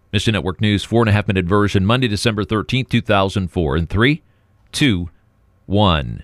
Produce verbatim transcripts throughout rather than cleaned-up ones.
Mission Network News, four and a half minute version, Monday, December thirteenth, two thousand four. In three, two, one.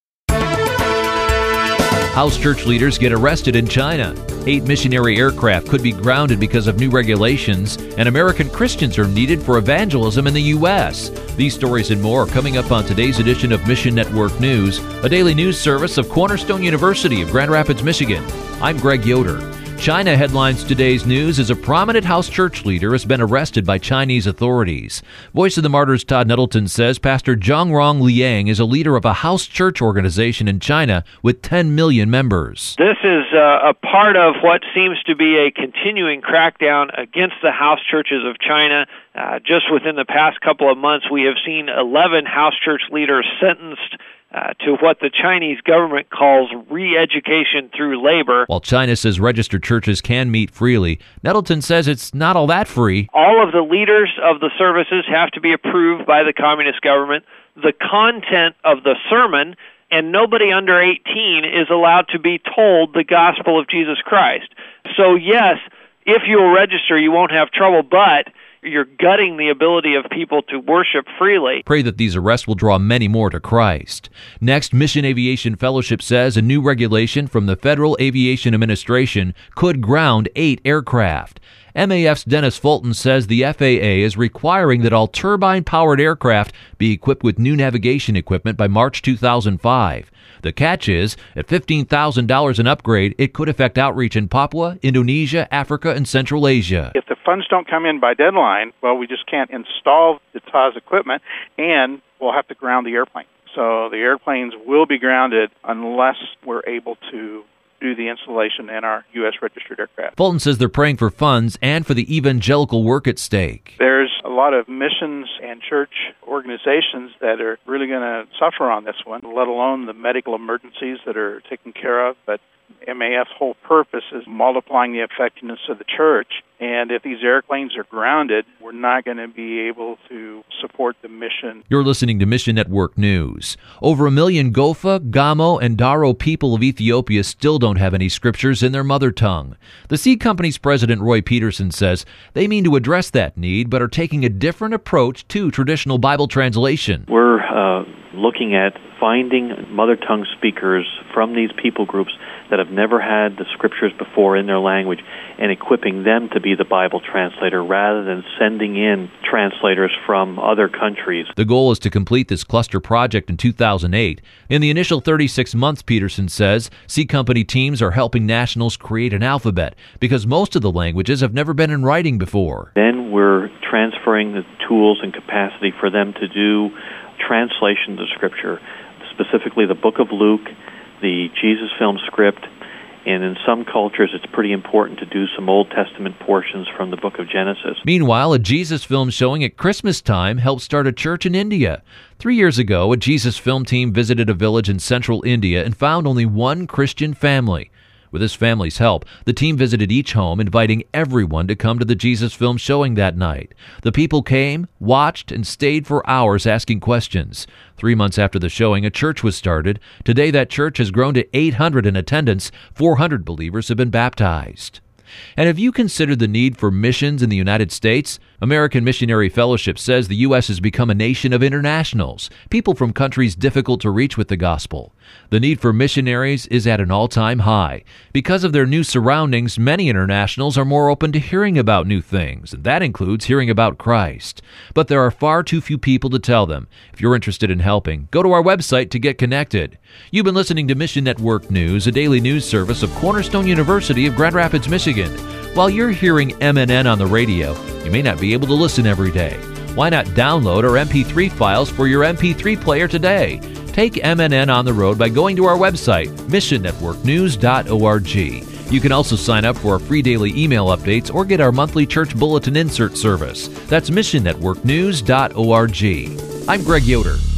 House church leaders get arrested in China. Eight missionary aircraft could be grounded because of new regulations, and American Christians are needed for evangelism in the U S. These stories and more are coming up on today's edition of Mission Network News, a daily news service of Cornerstone University of Grand Rapids, Michigan. I'm Greg Yoder. China headlines today's news as a prominent house church leader has been arrested by Chinese authorities. Voice of the Martyrs Todd Nettleton says Pastor Zhongrong Liang is a leader of a house church organization in China with ten million members. This is uh, a part of what seems to be a continuing crackdown against the house churches of China. Uh, just within the past couple of months, we have seen eleven house church leaders sentenced Uh, to what the Chinese government calls re-education through labor. While China says registered churches can meet freely, Nettleton says it's not all that free. All of the leaders of the services have to be approved by the communist government. The content of the sermon, and nobody under eighteen is allowed to be told the gospel of Jesus Christ. So yes, if you will register, you won't have trouble, but you're gutting the ability of people to worship freely. Pray that these arrests will draw many more to Christ. Next, Mission Aviation Fellowship says a new regulation from the Federal Aviation Administration could ground eight aircraft. M A F's Dennis Fulton says the F A A is requiring that all turbine-powered aircraft be equipped with new navigation equipment by March two thousand five. The catch is, at fifteen thousand dollars an upgrade, it could affect outreach in Papua, Indonesia, Africa, and Central Asia. If the funds don't come in by deadline, well, we just can't install the T A S equipment, and we'll have to ground the airplane. So the airplanes will be grounded unless we're able to do the installation in our U S registered aircraft. Fulton says they're praying for funds and for the evangelical work at stake. There's a lot of missions and church organizations that are really going to suffer on this one, let alone the medical emergencies that are taken care of. But M A F's whole purpose is multiplying the effectiveness of the church. And if these airplanes are grounded, we're not going to be able to support the mission. You're listening to Mission Network News. Over a million Gofa, Gamo, and Daro people of Ethiopia still don't have any scriptures in their mother tongue. The seed company's president, Roy Peterson, says they mean to address that need, but are taking a different approach to traditional Bible translation. We're uh, looking at finding mother tongue speakers from these people groups that have never had the scriptures before in their language and equipping them to be the Bible translator rather than sending in translators from other countries. The goal is to complete this cluster project in two thousand eight. In the initial thirty-six months, Peterson says, seed company teams are helping nationals create an alphabet because most of the languages have never been in writing before. Then we're transferring the tools and capacity for them to do translation of Scripture, specifically the Book of Luke, the Jesus film script, and in some cultures it's pretty important to do some Old Testament portions from the book of Genesis. Meanwhile, a Jesus film showing at Christmas time helped start a church in India. Three years ago, a Jesus film team visited a village in central India and found only one Christian family. With this family's help, the team visited each home, inviting everyone to come to the Jesus film showing that night. The people came, watched, and stayed for hours asking questions. Three months after the showing, a church was started. Today, that church has grown to eight hundred in attendance. four hundred believers have been baptized. And have you considered the need for missions in the United States? American Missionary Fellowship says the U S has become a nation of internationals, people from countries difficult to reach with the gospel. The need for missionaries is at an all-time high. Because of their new surroundings, many internationals are more open to hearing about new things, and that includes hearing about Christ. But there are far too few people to tell them. If you're interested in helping, go to our website to get connected. You've been listening to Mission Network News, a daily news service of Cornerstone University of Grand Rapids, Michigan. While you're hearing M N N on the radio, you may not be able to listen every day. Why not download our M P three files for your M P three player today? Take M N N on the road by going to our website, mission network news dot org. You can also sign up for our free daily email updates or get our monthly church bulletin insert service. That's mission network news dot org. I'm Greg Yoder.